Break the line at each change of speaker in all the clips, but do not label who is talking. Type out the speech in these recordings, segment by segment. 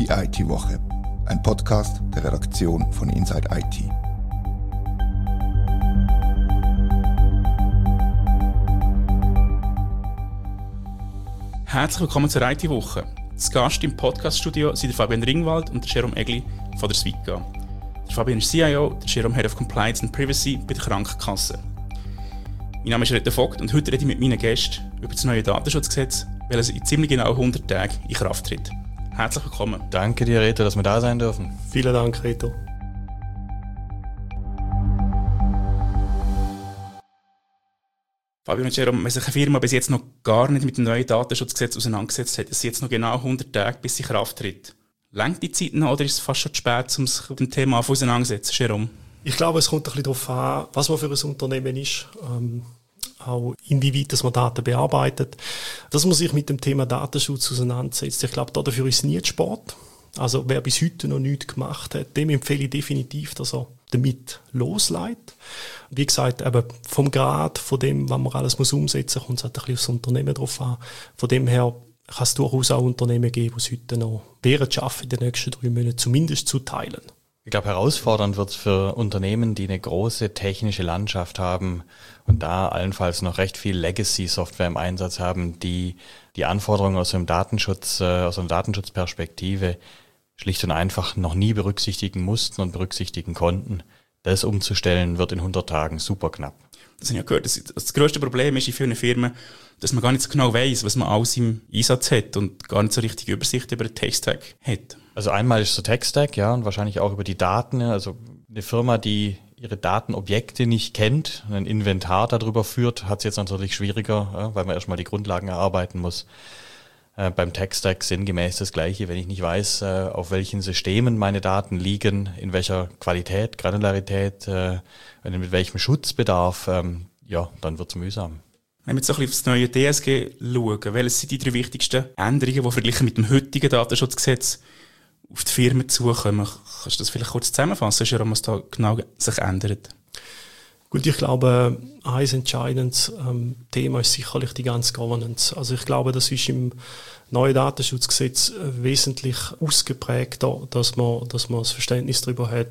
Die IT-Woche, ein Podcast der Redaktion von Inside IT.
Herzlich willkommen zur IT-Woche. Zu Gast im Podcaststudio sind der Fabian Ringwald und der Jerome Egli von der Swica. Der Fabian ist CIO, der Jerome Head of Compliance and Privacy bei der Krankenkasse. Mein Name ist Reto Vogt und heute rede ich mit meinen Gästen über das neue Datenschutzgesetz, welches in ziemlich genau 100 Tagen in Kraft tritt. Herzlich willkommen.
Danke dir, Reto, dass wir da sein dürfen.
Vielen Dank, Reto.
Fabian und Jerome, wenn sich eine Firma bis jetzt noch gar nicht mit dem neuen Datenschutzgesetz auseinandergesetzt hat, es sind jetzt noch genau 100 Tage, bis sie in Kraft tritt. Längt die Zeit noch oder ist es fast schon zu spät, um sich mit dem Thema auseinanderzusetzen, Jerome?
Ich glaube, es kommt ein bisschen darauf an, was man für ein Unternehmen ist, auch inwieweit dass man Daten bearbeitet. Dass man sich mit dem Thema Datenschutz auseinandersetzt, ich glaube, dafür ist nie zu spät. Also wer bis heute noch nichts gemacht hat, dem empfehle ich definitiv, dass er damit loslegt. Wie gesagt, eben vom Grad, von dem, was man alles umsetzen muss, kommt es halt ein bisschen aufs Unternehmen drauf an. Von dem her kann es durchaus auch Unternehmen geben, die es heute noch während schaffen, in den nächsten 3 Monaten zumindest zu teilen.
Ich glaube, herausfordernd wird es für Unternehmen, die eine große technische Landschaft haben und da allenfalls noch recht viel Legacy-Software im Einsatz haben, die Anforderungen aus einer Datenschutzperspektive schlicht und einfach noch nie berücksichtigen mussten und berücksichtigen konnten. Das umzustellen wird in 100 Tagen super knapp.
Das habe ich ja gehört. Das grösste Problem ist in vielen Firmen, dass man gar nicht so genau weiss, was man alles im Einsatz hat und gar nicht so richtig Übersicht über den Tech-Stack hat.
Also einmal ist der Tech-Stack, ja, und wahrscheinlich auch über die Daten. Also eine Firma, die ihre Datenobjekte nicht kennt, ein Inventar darüber führt, hat es jetzt natürlich schwieriger, ja, weil man erstmal die Grundlagen erarbeiten muss. Beim Tech-Stack sinngemäß das Gleiche. Wenn ich nicht weiß, auf welchen Systemen meine Daten liegen, in welcher Qualität, Granularität, mit welchem Schutzbedarf, dann wird es mühsam.
Wenn wir jetzt so ein bisschen auf das neue DSG schauen, welches sind die 3 wichtigsten Änderungen, die verglichen mit dem heutigen Datenschutzgesetz auf die Firmen zukommen? Kannst du das vielleicht kurz zusammenfassen, was da genau sich ändert?
Gut, ich glaube, ein entscheidendes Thema ist sicherlich die ganze Governance. Also ich glaube, das ist im neuen Datenschutzgesetz wesentlich ausgeprägter, dass man das Verständnis darüber hat,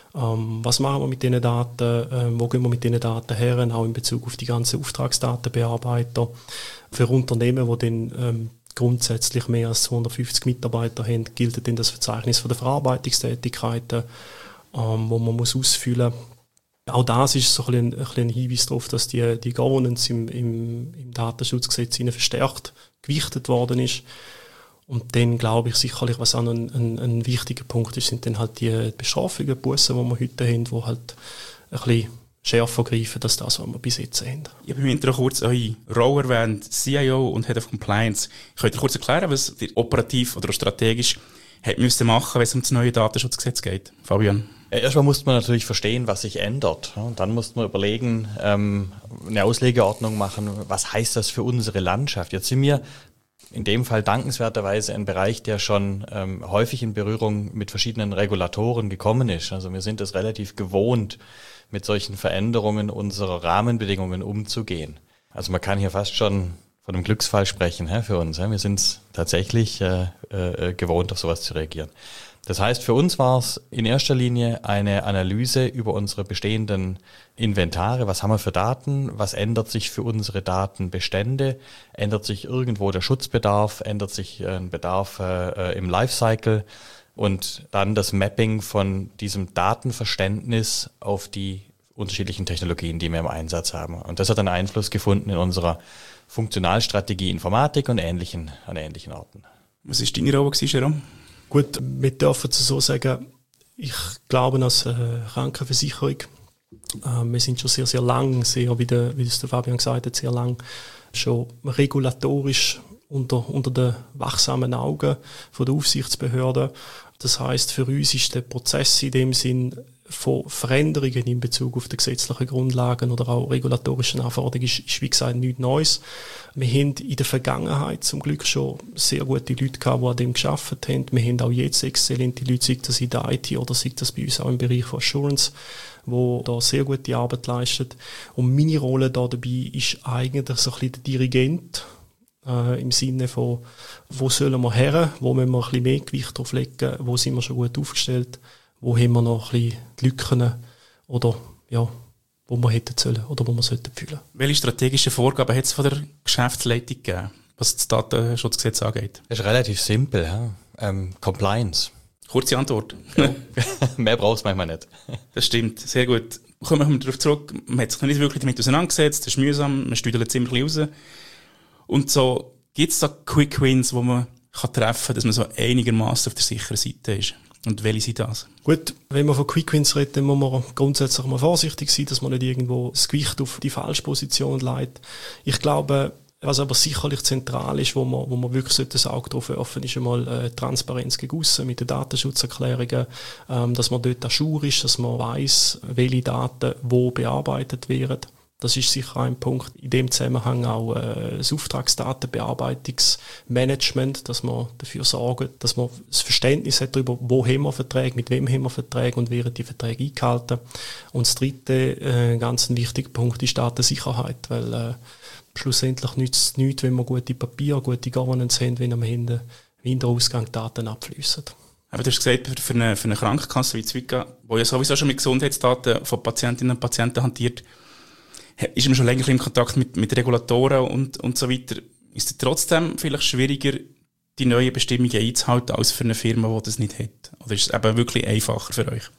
was machen wir mit diesen Daten, wo gehen wir mit diesen Daten her, auch in Bezug auf die ganzen Auftragsdatenbearbeiter. Für Unternehmen, die dann grundsätzlich mehr als 250 Mitarbeiter haben, gilt dann das Verzeichnis von der Verarbeitungstätigkeiten, wo man muss ausfüllen muss. Auch das ist so ein Hinweis darauf, dass die Governance im Datenschutzgesetz verstärkt gewichtet worden ist. Und dann glaube ich sicherlich, was auch ein wichtiger Punkt ist, sind dann halt die Bestrafungen, die Bussen, die wir heute haben, die halt ein bisschen schärfer greifen als das, was wir bis jetzt haben.
Ich habe im Intro kurz eure Rolle erwähnt, CIO und Head of Compliance. Könnt ihr kurz erklären, was ihr operativ oder strategisch machen müsst, wenn es um das neue Datenschutzgesetz geht? Fabian?
Erstmal muss man natürlich verstehen, was sich ändert. Und dann muss man überlegen, eine Auslegeordnung machen, was heißt das für unsere Landschaft? Jetzt sind wir in dem Fall dankenswerterweise ein Bereich, der schon häufig in Berührung mit verschiedenen Regulatoren gekommen ist. Also wir sind es relativ gewohnt, mit solchen Veränderungen unserer Rahmenbedingungen umzugehen. Also man kann hier fast schon von einem Glücksfall sprechen für uns. Wir sind es tatsächlich gewohnt, auf sowas zu reagieren. Das heißt, für uns war es in erster Linie eine Analyse über unsere bestehenden Inventare. Was haben wir für Daten? Was ändert sich für unsere Datenbestände? Ändert sich irgendwo der Schutzbedarf? Ändert sich ein Bedarf im Lifecycle? Und dann das Mapping von diesem Datenverständnis auf die unterschiedlichen Technologien, die wir im Einsatz haben. Und das hat einen Einfluss gefunden in unserer Funktionalstrategie Informatik und an ähnlichen Orten.
Was war deine Rolle, Jerome?
Gut, wir dürfen es so sagen, ich glaube als Krankenversicherung, wir sind schon sehr, sehr lang, wie das der Fabian gesagt hat, sehr lang schon regulatorisch unter den wachsamen Augen von der Aufsichtsbehörde. Das heisst, für uns ist der Prozess in dem Sinn von Veränderungen in Bezug auf die gesetzlichen Grundlagen oder auch regulatorischen Anforderungen ist wie gesagt nichts Neues. Wir haben in der Vergangenheit zum Glück schon sehr gute Leute gehabt, die an dem gearbeitet haben. Wir haben auch jetzt exzellente Leute, sei das in der IT oder sei das bei uns auch im Bereich von Assurance, die da sehr gute Arbeit leisten. Und meine Rolle da dabei ist eigentlich so ein bisschen der Dirigent im Sinne von, wo sollen wir her, wo müssen wir ein bisschen mehr Gewicht drauf legen, wo sind wir schon gut aufgestellt, wo haben wir noch ein bisschen die Lücken oder ja, wo wir hätten sollen oder wo wir sollten fühlen.
Welche strategischen Vorgaben hat es von der Geschäftsleitung gegeben, was das Datenschutzgesetz angeht?
Das ist relativ simpel. Ja? Compliance.
Kurze Antwort.
Ja. Mehr brauchst du manchmal nicht.
Das stimmt, sehr gut. Kommen wir darauf zurück, man hat sich noch nicht wirklich damit auseinandergesetzt, das ist mühsam, man stüdelt ziemlich raus. Und so, gibt es da Quick Wins, wo man kann treffen kann, dass man so einigermaßen auf der sicheren Seite ist? Und welche sind das?
Gut, wenn man von Quick Wins redet, dann muss man grundsätzlich mal vorsichtig sein, dass man nicht irgendwo das Gewicht auf die falsche Position legt. Ich glaube, was aber sicherlich zentral ist, wo man wirklich das Auge drauf werfen, ist einmal Transparenz gegen aussen mit den Datenschutzerklärungen, dass man dort ajour ist, dass man weiss, welche Daten wo bearbeitet werden. Das ist sicher ein Punkt. In dem Zusammenhang auch das Auftragsdatenbearbeitungsmanagement, dass man dafür sorgt, dass man das Verständnis hat darüber, wo haben wir Verträge, mit wem haben wir Verträge und werden die Verträge eingehalten. Und das dritte, ganz ein wichtiger Punkt, ist Datensicherheit, weil schlussendlich nützt es nichts, wenn wir gute Papiere, gute Governance haben, wenn am Ende im Hinterausgang Daten abfließen.
Aber du hast gesagt, für eine Krankenkasse wie Zwickau, die ja sowieso schon mit Gesundheitsdaten von Patientinnen und Patienten hantiert, ist man schon länger im Kontakt mit Regulatoren und so weiter. Ist es trotzdem vielleicht schwieriger, die neuen Bestimmungen einzuhalten, als für eine Firma, die das nicht hat? Oder ist es eben wirklich einfacher für euch?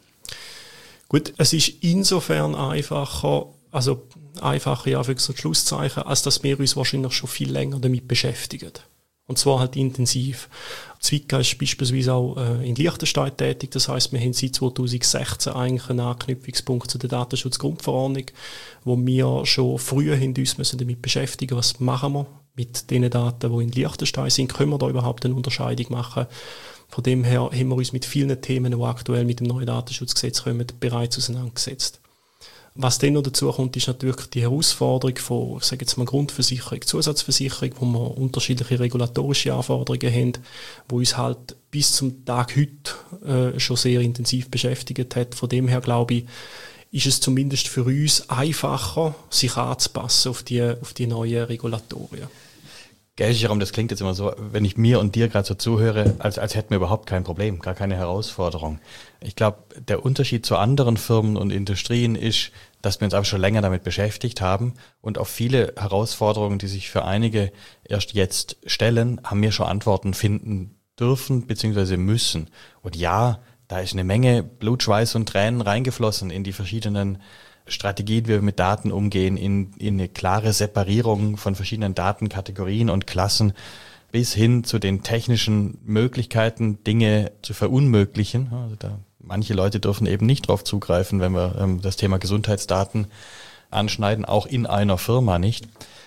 Gut, es ist insofern einfacher, also einfacher ja für so Schlusszeichen, als dass wir uns wahrscheinlich schon viel länger damit beschäftigen. Und zwar halt intensiv. Zwickau ist beispielsweise auch in Liechtenstein tätig. Das heisst, wir haben seit 2016 eigentlich einen Anknüpfungspunkt zu der Datenschutzgrundverordnung, wo wir schon früher uns damit beschäftigen, was machen wir mit den Daten, die in Liechtenstein sind. Können wir da überhaupt eine Unterscheidung machen? Von dem her haben wir uns mit vielen Themen, die aktuell mit dem neuen Datenschutzgesetz kommen, bereits auseinandergesetzt. Was dann noch dazu kommt, ist natürlich die Herausforderung von, ich sage jetzt mal, Grundversicherung, Zusatzversicherung, wo wir unterschiedliche regulatorische Anforderungen haben, wo uns halt bis zum Tag heute schon sehr intensiv beschäftigt hat. Von dem her, glaube ich, ist es zumindest für uns einfacher, sich anzupassen auf die neuen Regulatorien.
Jerome, das klingt jetzt immer so, wenn ich mir und dir gerade so zuhöre, als hätten wir überhaupt kein Problem, gar keine Herausforderung. Ich glaube, der Unterschied zu anderen Firmen und Industrien ist, dass wir uns aber schon länger damit beschäftigt haben und auf viele Herausforderungen, die sich für einige erst jetzt stellen, haben wir schon Antworten finden dürfen bzw. müssen. Und ja, da ist eine Menge Blut, Schweiß und Tränen reingeflossen in die verschiedenen Strategien, wie wir mit Daten umgehen, in eine klare Separierung von verschiedenen Datenkategorien und Klassen bis hin zu den technischen Möglichkeiten, Dinge zu verunmöglichen. Also manche Leute dürfen eben nicht darauf zugreifen, wenn wir das Thema Gesundheitsdaten anschneiden, auch in einer Firma nicht.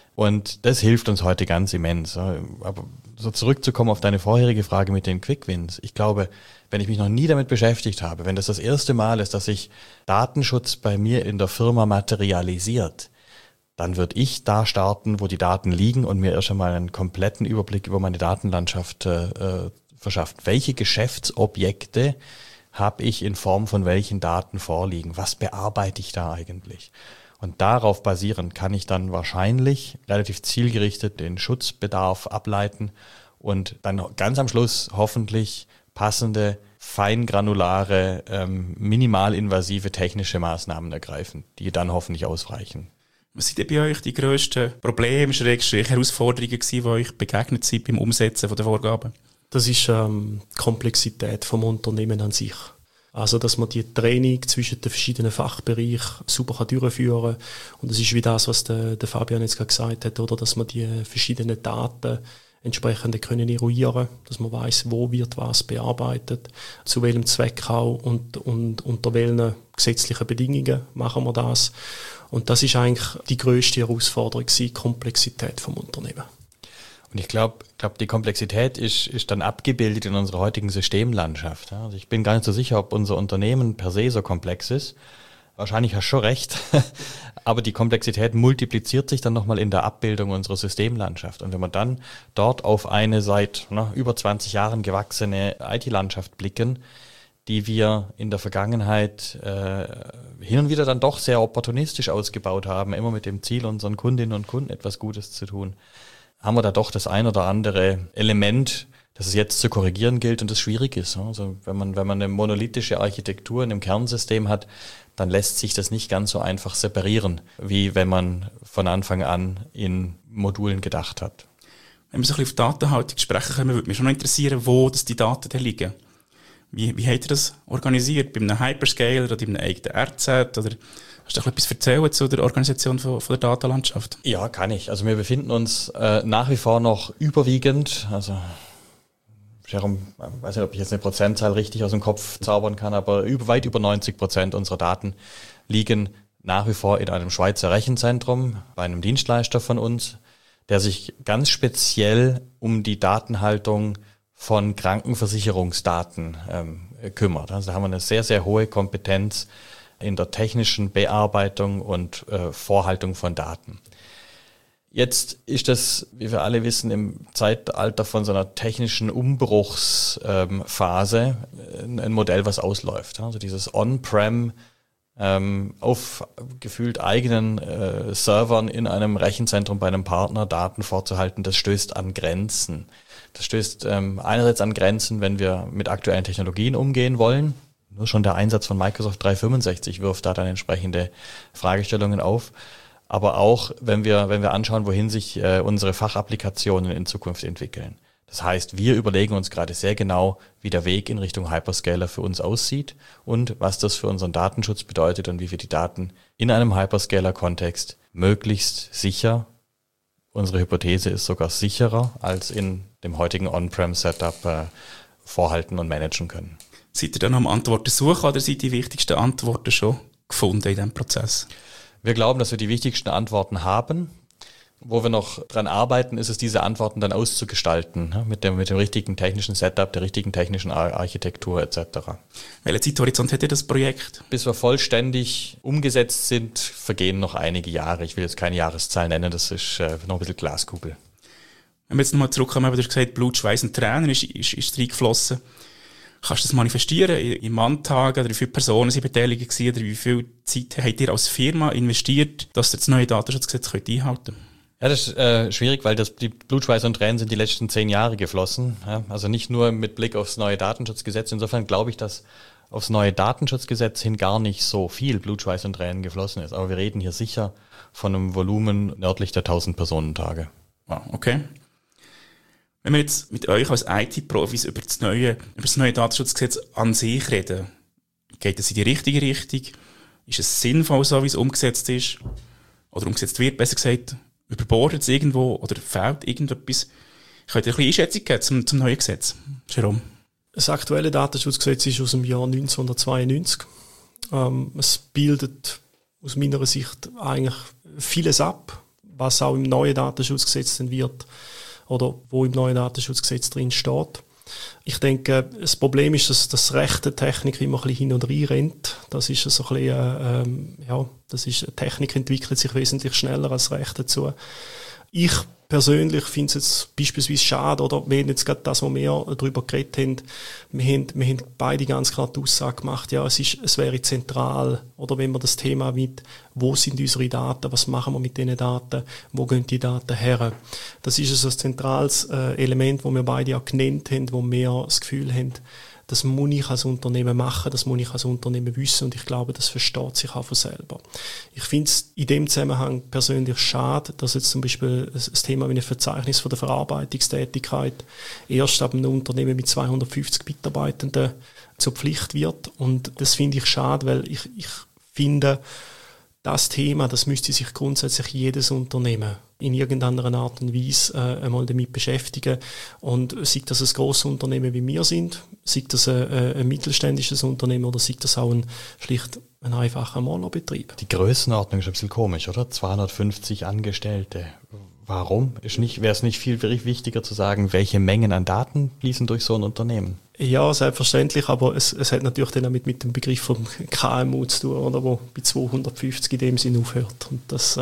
Und das hilft uns heute ganz immens. Aber so zurückzukommen auf deine vorherige Frage mit den Quick Wins. Ich glaube, wenn ich mich noch nie damit beschäftigt habe, wenn das erste Mal ist, dass sich Datenschutz bei mir in der Firma materialisiert, dann würde ich da starten, wo die Daten liegen und mir erst einmal einen kompletten Überblick über meine Datenlandschaft verschafft. Welche Geschäftsobjekte habe ich in Form von welchen Daten vorliegen? Was bearbeite ich da eigentlich? Und darauf basierend kann ich dann wahrscheinlich relativ zielgerichtet den Schutzbedarf ableiten und dann ganz am Schluss hoffentlich passende, feingranulare, minimalinvasive technische Maßnahmen ergreifen, die dann hoffentlich ausreichen.
Was sind denn bei euch die grössten Probleme, Herausforderungen gewesen, die euch begegnet sind beim Umsetzen der Vorgaben?
Das ist die Komplexität vom Unternehmen an sich. Also, dass man die Training zwischen den verschiedenen Fachbereichen super durchführen kann. Und das ist wie das, was der Fabian jetzt gerade gesagt hat, oder? Dass man die verschiedenen Daten entsprechend können eruieren, dass man weiss, wo wird was bearbeitet, zu welchem Zweck auch und unter welchen gesetzlichen Bedingungen machen wir das. Und das ist eigentlich die grösste Herausforderung, die Komplexität vom Unternehmen.
Und ich glaube, die Komplexität ist dann abgebildet in unserer heutigen Systemlandschaft. Also ich bin gar nicht so sicher, ob unser Unternehmen per se so komplex ist. Wahrscheinlich hast du schon recht. Aber die Komplexität multipliziert sich dann nochmal in der Abbildung unserer Systemlandschaft. Und wenn wir dann dort auf eine seit über 20 Jahren gewachsene IT-Landschaft blicken, die wir in der Vergangenheit hin und wieder dann doch sehr opportunistisch ausgebaut haben, immer mit dem Ziel, unseren Kundinnen und Kunden etwas Gutes zu tun, haben wir da doch das ein oder andere Element, das es jetzt zu korrigieren gilt und das schwierig ist. Also wenn man eine monolithische Architektur in einem Kernsystem hat, dann lässt sich das nicht ganz so einfach separieren, wie wenn man von Anfang an in Modulen gedacht hat.
Wenn wir so ein bisschen auf Datenhaltung sprechen können, würde mich schon noch interessieren, wo die Daten da liegen. Wie habt ihr das organisiert? Bei einem Hyperscaler oder bei einem eigenen RZ? Oder hast du noch etwas erzählen zu der Organisation von der Datenlandschaft?
Ja, kann ich. Also wir befinden uns nach wie vor noch überwiegend, also Jerome, ich weiß nicht, ob ich jetzt eine Prozentzahl richtig aus dem Kopf zaubern kann, aber weit über 90% unserer Daten liegen nach wie vor in einem Schweizer Rechenzentrum bei einem Dienstleister von uns, der sich ganz speziell um die Datenhaltung von Krankenversicherungsdaten kümmert. Also da haben wir eine sehr, sehr hohe Kompetenz in der technischen Bearbeitung und Vorhaltung von Daten. Jetzt ist das, wie wir alle wissen, im Zeitalter von so einer technischen Umbruchsphase ein Modell, was ausläuft. Also dieses On-Prem auf gefühlt eigenen Servern in einem Rechenzentrum bei einem Partner Daten vorzuhalten, das stößt an Grenzen. Das stößt einerseits an Grenzen, wenn wir mit aktuellen Technologien umgehen wollen. Nur schon der Einsatz von Microsoft 365 wirft da dann entsprechende Fragestellungen auf. Aber auch, wenn wir anschauen, wohin sich unsere Fachapplikationen in Zukunft entwickeln. Das heißt, wir überlegen uns gerade sehr genau, wie der Weg in Richtung Hyperscaler für uns aussieht und was das für unseren Datenschutz bedeutet und wie wir die Daten in einem Hyperscaler-Kontext möglichst sicher, unsere Hypothese ist sogar sicherer, als in dem heutigen On-Prem-Setup vorhalten und managen können.
Seid ihr dann am Antworten suchen oder sind die wichtigsten Antworten schon gefunden in diesem Prozess?
Wir glauben, dass wir die wichtigsten Antworten haben. Wo wir noch dran arbeiten, ist es, diese Antworten dann auszugestalten, mit dem richtigen technischen Setup, der richtigen technischen Architektur etc.
Welchen Zeithorizont hat ihr das Projekt?
Bis wir vollständig umgesetzt sind, vergehen noch einige Jahre. Ich will jetzt keine Jahreszahl nennen, das ist noch ein bisschen Glaskugel.
Wenn wir jetzt nochmal zurückkommen, du hast gesagt, Blut, Schweiß und Tränen ist reingeflossen. Kannst du das manifestieren in Manntagen oder wie viele Personen sind beteiligt gewesen oder wie viel Zeit habt ihr als Firma investiert, dass ihr das neue Datenschutzgesetz einhalten könnt?
Ja, das ist schwierig, weil die Blut, Schweiß und Tränen sind die letzten 10 Jahre geflossen. Ja, also nicht nur mit Blick aufs neue Datenschutzgesetz. Insofern glaube ich, dass aufs neue Datenschutzgesetz hin gar nicht so viel Blut, Schweiß und Tränen geflossen ist. Aber wir reden hier sicher von einem Volumen nördlich der 1000 Personentage.
Ah, okay. Wenn wir jetzt mit euch als IT-Profis über das neue Datenschutzgesetz an sich reden, geht es in die richtige Richtung? Ist es sinnvoll, so wie es umgesetzt ist? Oder umgesetzt wird, besser gesagt, überbordet es irgendwo oder fehlt irgendetwas? Ich könnte ein bisschen Einschätzung geben zum neuen Gesetz. Jerome?
Das aktuelle Datenschutzgesetz ist aus dem Jahr 1992. Es bildet aus meiner Sicht eigentlich vieles ab, was auch im neuen Datenschutzgesetz dann wird oder wo im neuen Datenschutzgesetz drin steht. Ich denke, das Problem ist, dass das Recht der Technik immer ein bisschen hin und rein rennt. Das ist so ein bisschen, Technik entwickelt sich wesentlich schneller als Recht dazu. Ich persönlich finde es jetzt beispielsweise schade, oder wir haben jetzt gerade das, was wir darüber geredet haben, wir haben beide ganz klar die Aussage gemacht, ja, es wäre zentral, oder wenn wir das Thema mit, wo sind unsere Daten, was machen wir mit diesen Daten, wo gehen die Daten her? Das ist also ein zentrales Element, das wir beide auch genannt haben, wo wir das Gefühl haben, das muss ich als Unternehmen machen, das muss ich als Unternehmen wissen und ich glaube, das versteht sich auch von selber. Ich finde es in dem Zusammenhang persönlich schade, dass jetzt zum Beispiel das Thema wie ein Verzeichnis von der Verarbeitungstätigkeit erst ab einem Unternehmen mit 250 Mitarbeitenden zur Pflicht wird und das finde ich schade, weil ich finde, das Thema, das müsste sich grundsätzlich jedes Unternehmen in irgendeiner Art und Weise einmal damit beschäftigen. Und sei das ein grosses Unternehmen wie wir sind, sei das ein mittelständisches Unternehmen oder sei das auch schlicht ein einfacher Malerbetrieb.
Die Größenordnung ist ein bisschen komisch, oder? 250 Angestellte. Warum? Wäre es nicht viel wichtiger zu sagen, welche Mengen an Daten fließen durch so ein Unternehmen?
Ja, selbstverständlich, aber es hat natürlich dann auch mit dem Begriff vom KMU zu tun, oder, wo bei 250 in dem Sinn aufhört. Und das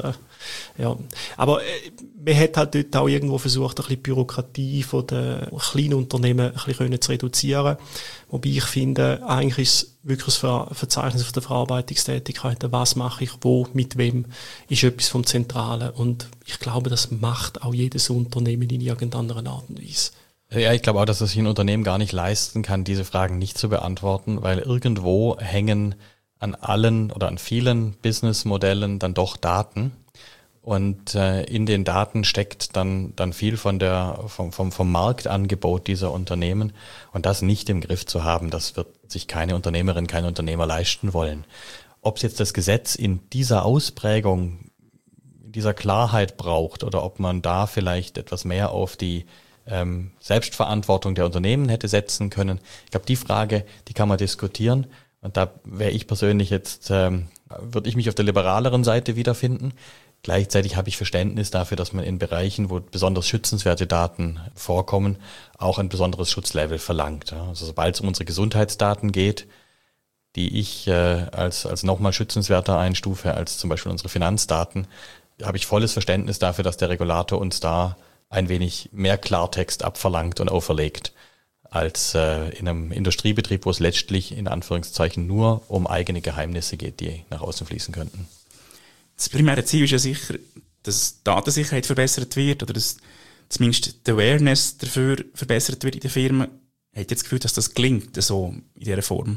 Ja, aber man hat halt dort auch irgendwo versucht, ein bisschen die Bürokratie von den kleinen Unternehmen ein bisschen zu reduzieren. Wobei ich finde, eigentlich ist es wirklich ein Verzeichnis von der Verarbeitungstätigkeiten. Was mache ich wo, mit wem, ist etwas vom Zentralen. Und ich glaube, das macht auch jedes Unternehmen in irgendeiner Art und Weise.
Ja, ich glaube auch, dass es sich ein Unternehmen gar nicht leisten kann, diese Fragen nicht zu beantworten, weil irgendwo hängen an allen oder an vielen Businessmodellen dann doch Daten. Und in den Daten steckt dann viel vom Marktangebot dieser Unternehmen. Und das nicht im Griff zu haben, das wird sich keine Unternehmerin, kein Unternehmer leisten wollen. Ob es jetzt das Gesetz in dieser Ausprägung, in dieser Klarheit braucht oder ob man da vielleicht etwas mehr auf die Selbstverantwortung der Unternehmen hätte setzen können. Ich glaube, die Frage, die kann man diskutieren. Und da wäre ich persönlich jetzt, würde ich mich auf der liberaleren Seite wiederfinden. Gleichzeitig habe ich Verständnis dafür, dass man in Bereichen, wo besonders schützenswerte Daten vorkommen, auch ein besonderes Schutzlevel verlangt. Also sobald es um unsere Gesundheitsdaten geht, die ich als nochmal schützenswerter einstufe als zum Beispiel unsere Finanzdaten, habe ich volles Verständnis dafür, dass der Regulator uns da ein wenig mehr Klartext abverlangt und auferlegt, als in einem Industriebetrieb, wo es letztlich in Anführungszeichen nur um eigene Geheimnisse geht, die nach außen fließen könnten.
Das primäre Ziel ist ja sicher, dass Datensicherheit verbessert wird oder dass zumindest die Awareness dafür verbessert wird in den Firmen. Habt ihr das Gefühl, dass das gelingt, so in dieser Form?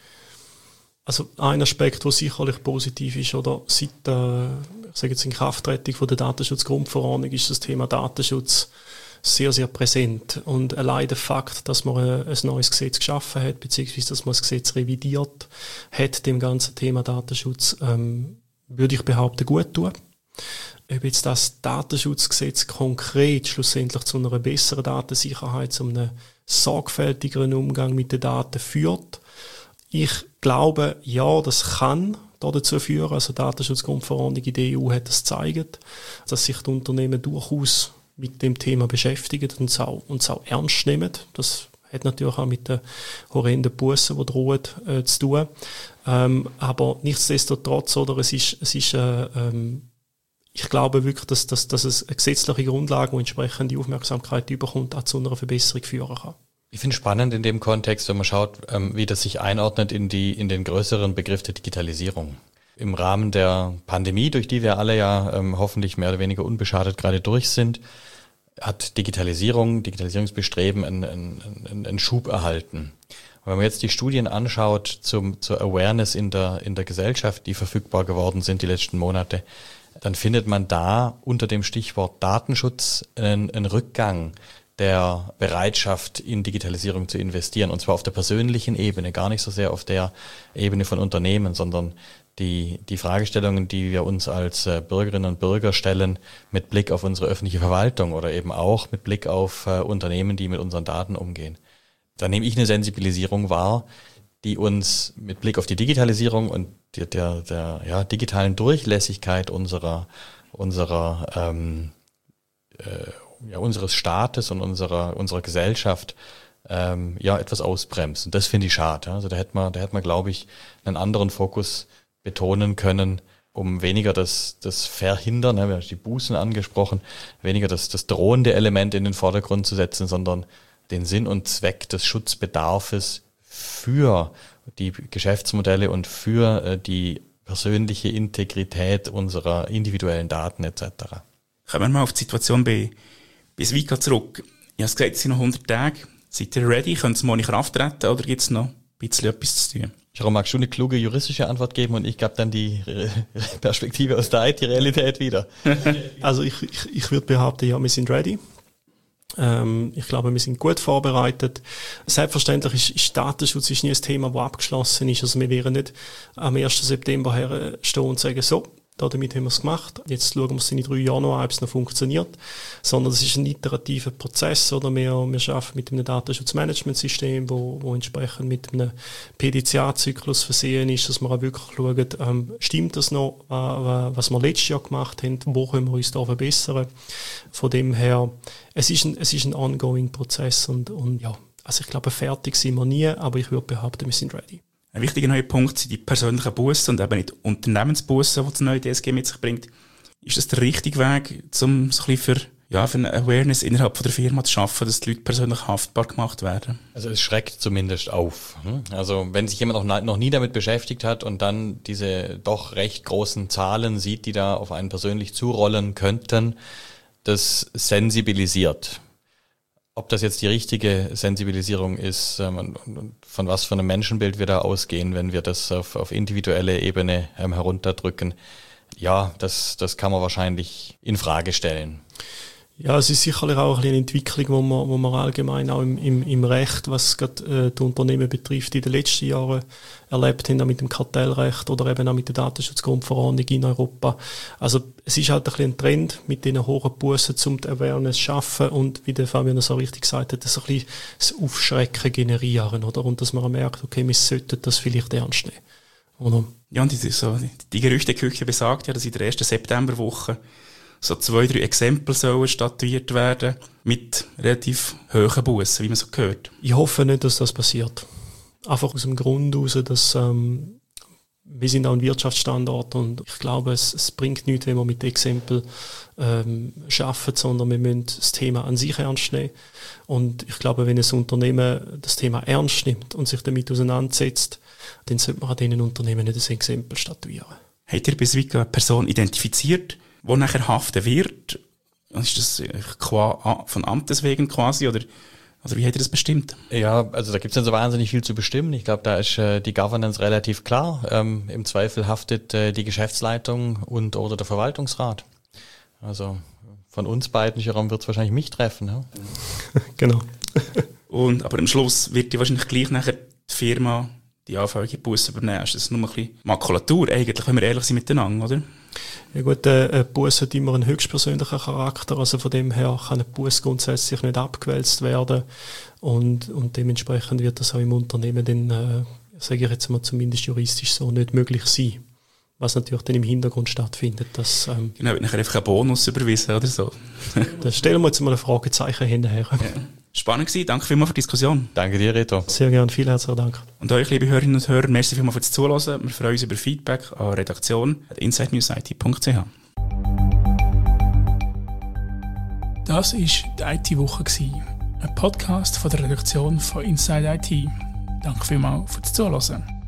Also ein Aspekt, der sicherlich positiv ist, oder seit ich sage jetzt Inkrafttreten von der Datenschutzgrundverordnung ist das Thema Datenschutz sehr, sehr präsent. Und allein der Fakt, dass man ein neues Gesetz geschaffen hat, beziehungsweise dass man das Gesetz revidiert hat, dem ganzen Thema Datenschutz, würde ich behaupten, gut tun. Ob jetzt das Datenschutzgesetz konkret schlussendlich zu einer besseren Datensicherheit, zu einem sorgfältigeren Umgang mit den Daten führt, ich glaube, ja, das kann dazu führen. Also die Datenschutzgrundverordnung in der EU hat das gezeigt, dass sich die Unternehmen durchaus mit dem Thema beschäftigen und es auch ernst nehmen. Das hat natürlich auch mit den horrenden Bussen, die drohen, zu tun. Aber nichtsdestotrotz, oder, ich glaube wirklich, dass es eine gesetzliche Grundlage, die entsprechende Aufmerksamkeit bekommt, auch zu einer Verbesserung führen kann.
Ich finde es spannend in dem Kontext, wenn man schaut, wie das sich einordnet in den größeren Begriff der Digitalisierung. Im Rahmen der Pandemie, durch die wir alle ja hoffentlich mehr oder weniger unbeschadet gerade durch sind, hat Digitalisierungsbestreben einen Schub erhalten. Und wenn man jetzt die Studien anschaut zur Awareness in der Gesellschaft, die verfügbar geworden sind die letzten Monate, dann findet man da unter dem Stichwort Datenschutz einen Rückgang der Bereitschaft, in Digitalisierung zu investieren. Und zwar auf der persönlichen Ebene, gar nicht so sehr auf der Ebene von Unternehmen, sondern die Fragestellungen, die wir uns als Bürgerinnen und Bürger stellen, mit Blick auf unsere öffentliche Verwaltung oder eben auch mit Blick auf Unternehmen, die mit unseren Daten umgehen. Da nehme ich eine Sensibilisierung wahr, die uns mit Blick auf die Digitalisierung und der digitalen Durchlässigkeit unseres Staates und unserer Gesellschaft etwas ausbremst. Und das finde ich schade. Also da hätte man, glaube ich, einen anderen Fokus betonen können, um weniger das Verhindern, wir haben die Bußen angesprochen, weniger das drohende Element in den Vordergrund zu setzen, sondern den Sinn und Zweck des Schutzbedarfs für die Geschäftsmodelle und für die persönliche Integrität unserer individuellen Daten etc.
Kommen wir mal auf die Situation bei Swica zurück. Ich habe gesagt, es sind noch 100 Tage. Seid ihr ready? Könnt ihr morgen in Kraft treten oder gibt es noch ein bisschen etwas zu tun?
Jerome, magst du eine kluge juristische Antwort geben und ich gebe dann die Perspektive aus der IT-Realität wieder?
Also ich würde behaupten, ja, wir sind ready. Ich glaube, wir sind gut vorbereitet. Selbstverständlich ist Datenschutz nie ein Thema, das abgeschlossen ist. Also wir werden nicht am 1. September herstehen und sagen, so, damit haben wir es gemacht. Jetzt schauen wir es in 3 Jahren noch an, ob es noch funktioniert. Sondern es ist ein iterativer Prozess. Oder wir arbeiten mit einem Datenschutzmanagementsystem, wo entsprechend mit einem PDCA-Zyklus versehen ist, dass wir auch wirklich schauen, stimmt das noch, was wir letztes Jahr gemacht haben, wo können wir uns da verbessern. Von dem her, es ist ein ongoing Prozess und ja, also ich glaube, fertig sind wir nie, aber ich würde behaupten, wir sind ready.
Ein wichtiger neuer Punkt sind die persönlichen Bussen und eben nicht Unternehmensbussen, die das neue DSG mit sich bringt. Ist das der richtige Weg, um so ein bisschen für eine Awareness innerhalb von der Firma zu schaffen, dass die Leute persönlich haftbar gemacht werden?
Also es schreckt zumindest auf. Also wenn sich jemand noch nie damit beschäftigt hat und dann diese doch recht großen Zahlen sieht, die da auf einen persönlich zurollen könnten, das sensibilisiert. Ob das jetzt die richtige Sensibilisierung ist, von was für einem Menschenbild wir da ausgehen, wenn wir das auf individuelle Ebene herunter-drücken, ja, das kann man wahrscheinlich in Frage stellen.
Ja, es ist sicherlich auch eine Entwicklung, wo man allgemein auch im Recht, was gerade die Unternehmen betrifft, in den letzten Jahren erlebt haben, auch mit dem Kartellrecht oder eben auch mit der Datenschutzgrundverordnung in Europa. Also es ist halt ein bisschen ein Trend mit diesen hohen Bussen, um die Awareness zu schaffen und, wie der Fabian so richtig gesagt hat, das ein bisschen das Aufschrecken generieren, oder? Und dass man merkt, okay, wir sollten das vielleicht ernst nehmen, oder?
Ja, und die Gerüchteküche besagt ja, dass in der ersten Septemberwoche so 2-3 Exempel sollen statuiert werden mit relativ hohen Bussen, wie man so gehört.
Ich hoffe nicht, dass das passiert. Einfach aus dem Grund heraus, dass wir sind auch ein Wirtschaftsstandort und ich glaube, es bringt nichts, wenn wir mit Exempel arbeiten, sondern wir müssen das Thema an sich ernst nehmen. Und ich glaube, wenn ein Unternehmen das Thema ernst nimmt und sich damit auseinandersetzt, dann sollte man an diesen Unternehmen nicht ein Exempel statuieren.
Habt ihr bei Swica eine Person identifiziert, die nachher haften wird? Ist das von Amtes wegen quasi, oder wie habt ihr das bestimmt?
Ja, also da gibt es nicht so wahnsinnig viel zu bestimmen. Ich glaube, da ist die Governance relativ klar. Im Zweifel haftet die Geschäftsleitung oder der Verwaltungsrat. Also von uns beiden, Jerome, wird es wahrscheinlich mich treffen. Ja?
Genau.
Aber am Schluss wird wahrscheinlich gleich nachher die Firma die anfällige Busse übernehmen. Das ist nur ein bisschen Makulatur eigentlich, wenn wir ehrlich sind miteinander, oder?
Ja gut, eine Busse hat immer einen höchstpersönlichen Charakter, also von dem her kann eine Busse grundsätzlich nicht abgewälzt werden und dementsprechend wird das auch im Unternehmen dann, sage ich jetzt mal zumindest juristisch so, nicht möglich sein. Was natürlich dann im Hintergrund stattfindet. Dass,
genau, nachher einfach einen Bonus überwiesen oder so.
Da stellen wir jetzt mal ein Fragezeichen hinterher. Ja.
Spannend gewesen, danke vielmals für die Diskussion.
Danke dir, Reto.
Sehr gerne, vielen herzlichen Dank.
Und euch, liebe Hörerinnen und Hörer, merci vielmals fürs Zuhören. Wir freuen uns über Feedback an redaktion@insidenewsit.ch.
Das war die IT-Woche, ein Podcast von der Redaktion von Inside IT. Danke vielmals fürs Zuhören.